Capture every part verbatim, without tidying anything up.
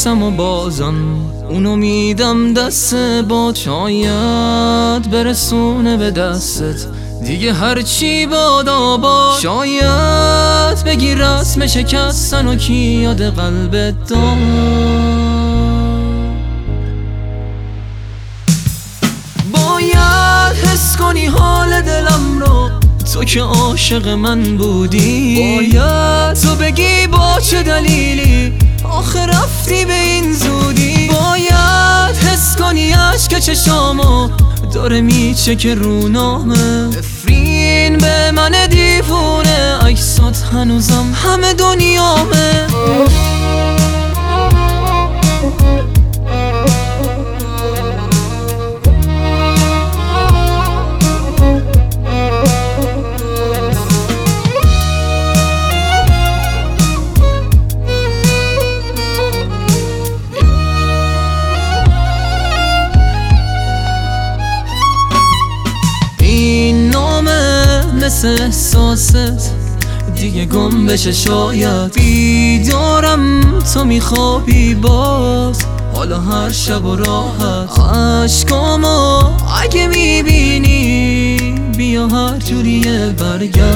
میرسم و بازم اونو میدم دست باد، شاید برسونه به دستت دیگه هرچی باد آباد. شاید بگی رسم شکستن و کی یاد قلبت داد. باید حس کنی حال دلم رو، تو که عاشق من بودی. باید تو بگی با چه دلیلی آخه رفتی به این زودی. باید حس کنی عشق چشامو داره میچه که رو نامه. بفرین به من دیوونه، عکسات هنوزم همه دنیامه. مثل احساست دیگه گم بشه، شاید بیدارم تو میخوابی باز. حالا هر شب و راحت عشقامو اگه میبینی بیا هر جوریه برگرد.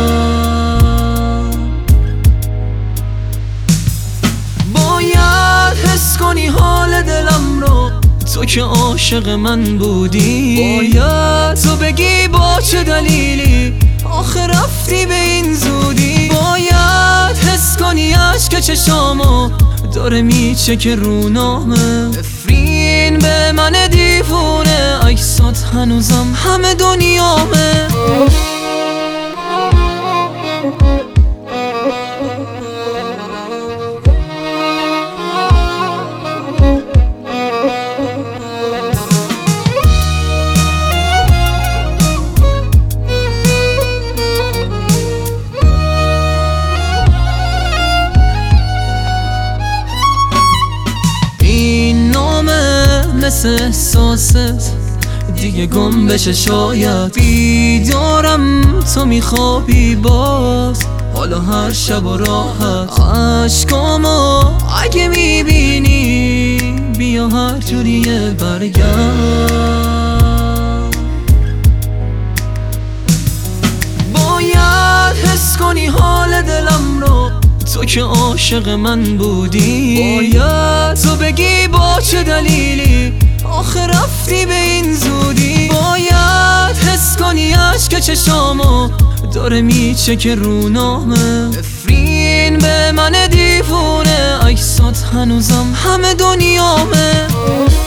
باید حس کنی حال دلم رو، تو که عاشق من بودی. باید تو بگی با چه دلیلی آخه رفتی به این زودی. باید حس کنی عشق چشامو داره میچه که رو نامه. بفرین به من دیوونه، عکسات هنوزم همه دنیامه. مثل احساست دیگه گم بشه، شاید بیدارم تو میخوابی باز. حالا هر شب و راحت عشقامو اگه میبینی بیا هر جوریه برگرد. باید حس کنی حال دلم رو، تو که عاشق من بودی. باید تو بگی با چه دلیلی آخه رفتی به این زودی. باید حس کنی عشق چشامو داره میچه که رو نامه. بفرین به من دیوونه، عکسات هنوزم همه دنیامه.